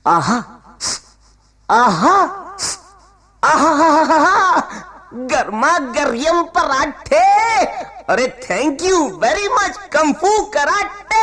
आहा आहा आहा, गर्मा गर्यम पराठे। अरे thank you very much kung fu karate.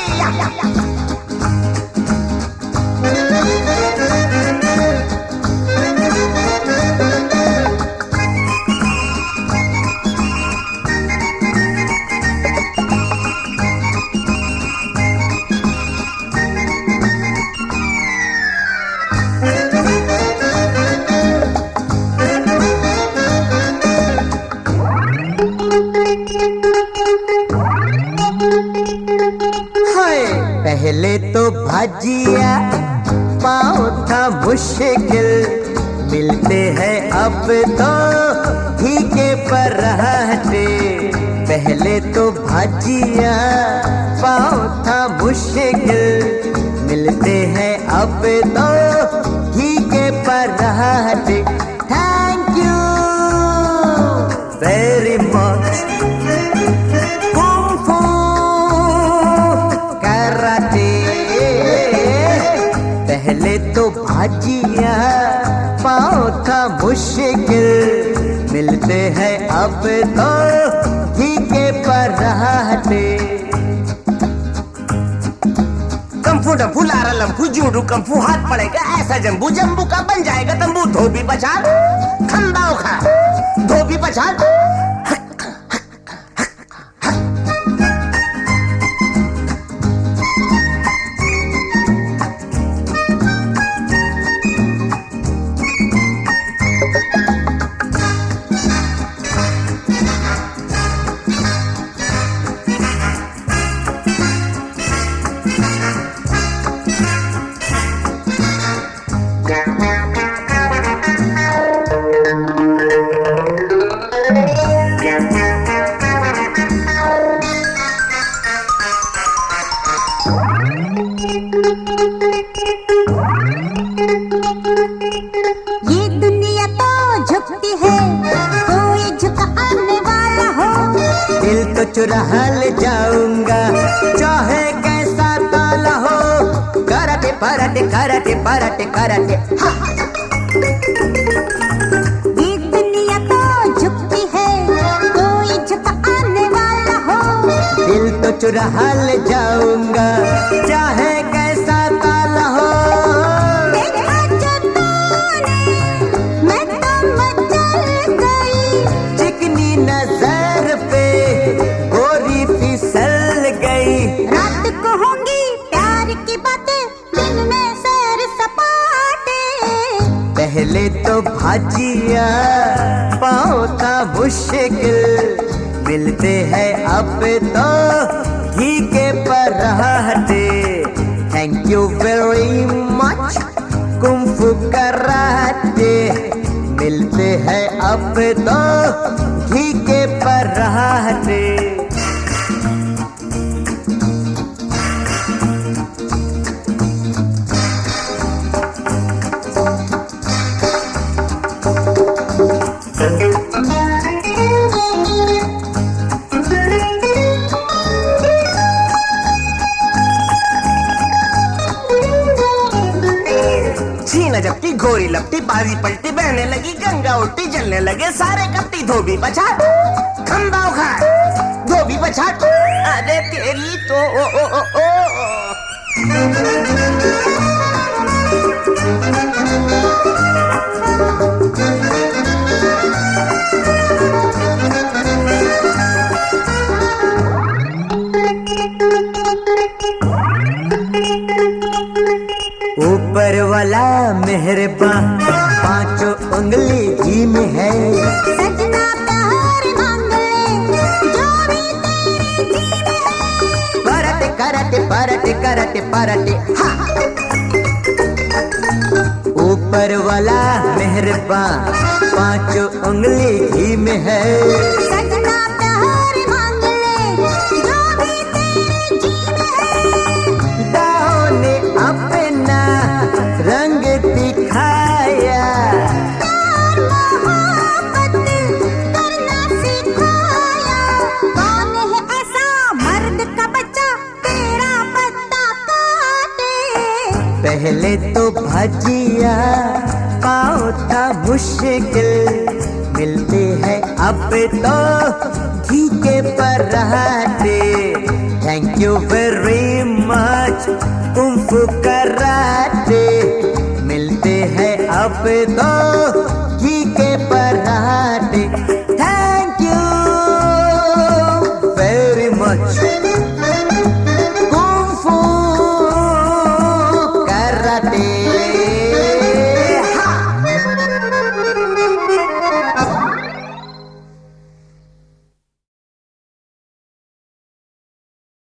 पहले तो भाजिया पाँव था मुश्किल, मिलते हैं अब तो ठीके पराठे। पहले तो भाजिया पाँव था मुश्किल, मिलते हैं अब तो ठीके पराठे। थैंक यू वेरी मच पहले तो भाजिया पाँव था मुश्किल, मिलते हैं अब तो ठीके पराठे। कंफू डंफू लारा लंफू जूडू कंफू, हाथ पड़ेगा ऐसा जंबू, जंबू का बन जाएगा तंबू। धोबी पछाड़ खंबा उखा, धोबी पछाड़। ये दुनिया तो झुकती है, कोई झुकाने वाला हो। दिल तो चुरा ले जाऊंगा चाहे कैसा ताला हो। कराटे पराटे कराटे पराटे कराटे। ये दुनिया तो झुकती है, कोई झुकाने वाला हो। दिल तो चुरा ले जाऊंगा चाहे कैसा ताला हो। देखा जो तूने, मैं तो मचल गई। चिकनी नजर पे गोरी फिसल गई। रात को होंगी प्यार की बातें, दिन में सैर सपाटे। पहले तो भाजिया पाँव था मुश्किल, मिलते हैं अब तो ठीके पराठे। Thank you very much kung fu karate, मिलते हैं अब तो ठीके पराठे। छीना झपटी घोरी लपटी, बाजी पलटी, बहने लगी गंगा उल्टी, जलने लगे सारे कपटी। धोबी पछाड़ खंबा उखाड़, धोबी पछाड़। अरे तेरी तो ऊपर वाला मेहरबान पांचों उंगली घी में है। सजना प्यार मांग ले, जो भी तेरे जी में है। पराटे कराटे पराटे कराटे पराटे। हाँ। ऊपर वाला मेहरबान पांचों उंगली घी में है। सजना प्यार मांग ले, जो भी तेरे जी में है। दाओ ने अपना रंग दिखाया, प्यार मोहब्बत करना सिखाया। कौन है ऐसा मर्द का बच्चा तेरा पत्ता काटे। पहले तो भजिया पाओ था मुश्किल, मिलते हैं अब तो घी के पराठे। Thank you very much kung fu karate, मिलते हैं अब तो